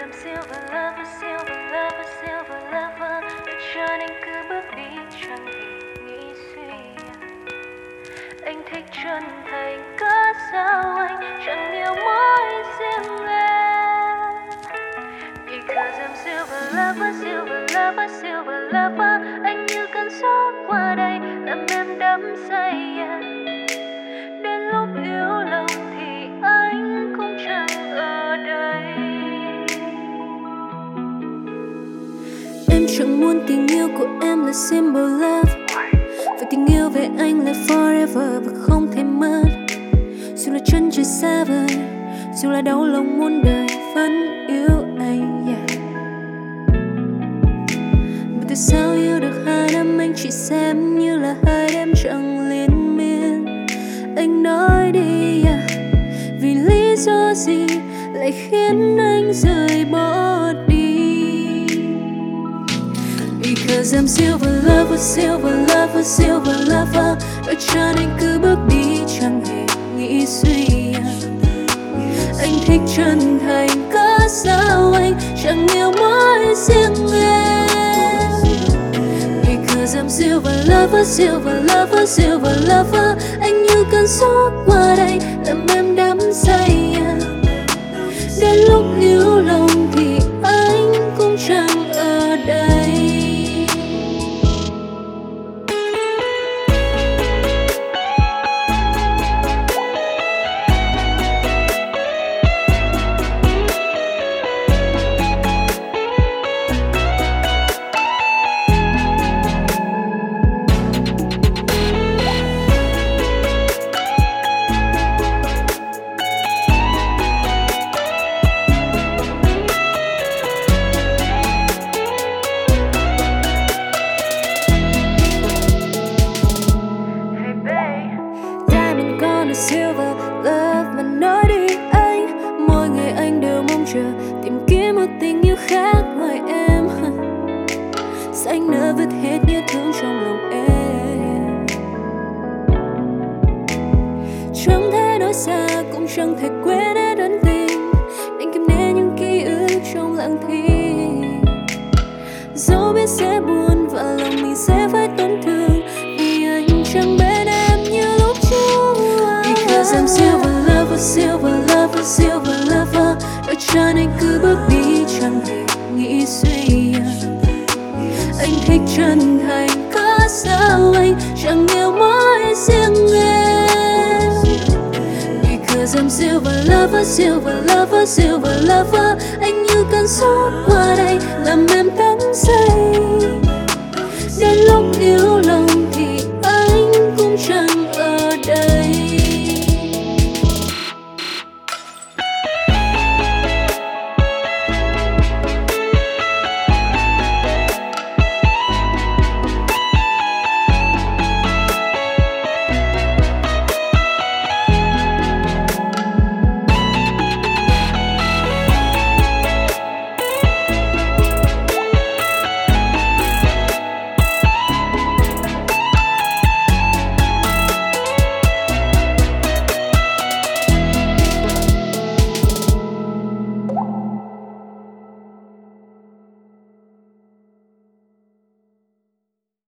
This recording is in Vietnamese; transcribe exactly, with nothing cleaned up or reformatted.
I'm silver lover, silver lover, silver lover. Để cho nên cứ bước đi chẳng hề nghĩ suy. Anh thích chân thành cớ sao anh chẳng yêu mỗi riêng em. Because I'm silver lover, silver lover, silver lover. Anh như cơn gió qua đây làm em đắm say. Đến lúc yếu lòng thì anh cũng chẳng ở đây. Em chẳng muốn tình yêu của em là simple love. Và tình yêu về anh là forever và không thể mất. Dù là chân trời xa vời, dù là đau lòng muôn đời vẫn yêu anh, yeah. Mà tại sao yêu được hai năm anh chỉ xem như là hai đêm chẳng liên miên. Anh nói đi, yeah. Vì lý do gì lại khiến anh rời bỏ đi. Because I'm silver lover, silver lover, silver lover. Đôi cho nên cứ bước đi chẳng hề nghĩ suy. Anh thích chân thành cớ sao anh chẳng yêu mỗi riêng em. Because I'm silver lover, silver lover, silver lover. Anh như cơn gió qua đây làm em đắm say. Đến lúc yếu lòng thì anh cũng chẳng ở đây. Silver love mà nói đi anh. Mỗi ngày anh đều mong chờ tìm kiếm một tình yêu khác ngoài em. Sao anh nỡ vứt hết nhớ thương trong lòng em. Chẳng thể nói xa cũng chẳng thể quên hết ân tình. Đành kiềm nén những ký ức trong lặng thinh. Dẫu biết sẽ buồn và lòng mình sẽ phải tổn thương. Vì anh chẳng bên em như lúc trước. Because I'm silver lover, silver lover, silver lover. Đôi cho nên cứ bước đi chẳng hề nghĩ suy. Anh thích chân thành cớ sao anh chẳng yêu mỗi riêng em. Because I'm silver lover, silver lover, silver lover. Anh như cơn gió qua đây làm em đắm say. Đến lúc yếu lòng